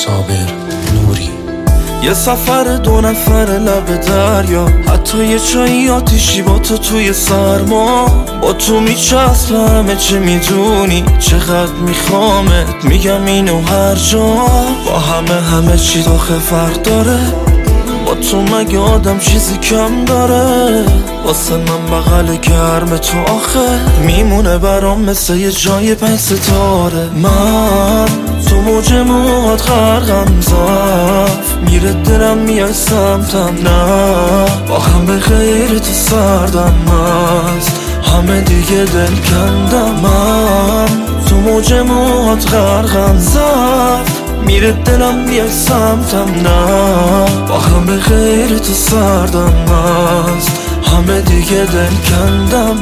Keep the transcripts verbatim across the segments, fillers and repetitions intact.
صابر نوری. یه سفر دو نفر لب دریا، حتی یه چایی آتیشی با تو توی سرما. با تو میچسب همه چه میدونی، چقدر میخوامت میگم اینو هر جا. با همه همه چی داخل فرق داره، با تو مگه آدم چیزی کم داره. واسه من بغل گرم تو آخه میمونه برام مثل یه جای پنج ستاره. من تو موج موهات غرقم زف، میره دلم میای سمتم، نه با هم به غیر تو سردم هست، همه دیگه دل کندم. من تو موج موهات غرقم زف، میره دلم میای سمتم، نه با هم به غیر تو سردم هست، همه دیگه دل کندم.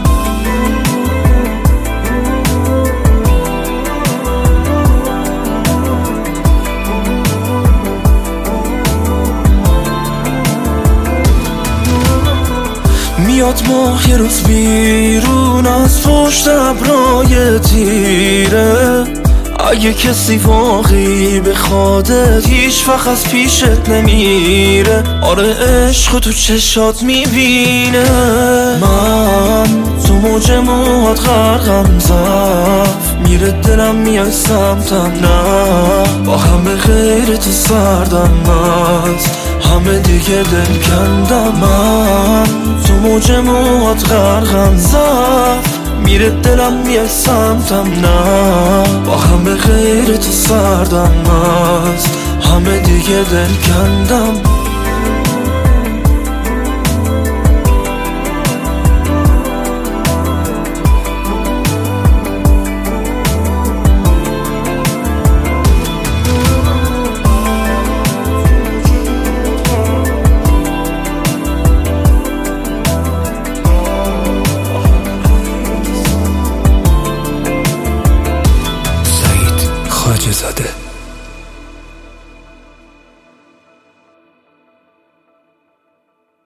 میاد ماه یه روز بیرون از پشت ابرای تیره، اگه کسی واقعی بخوادت هیچ وقت از پیشت نمیره. آره عشق تو چشات میبینه. من تو موج موهات غرقم زف، میره دلم میای سمتم، نه با هم به غیر تو سردم هست، همه دیگه دل کندم. من تو موج موهات غرقم زف، میره دلم میای سمتم، نه با هم به غیر تو سردم هست، همه دیگه دل کندم. خواجه زاده.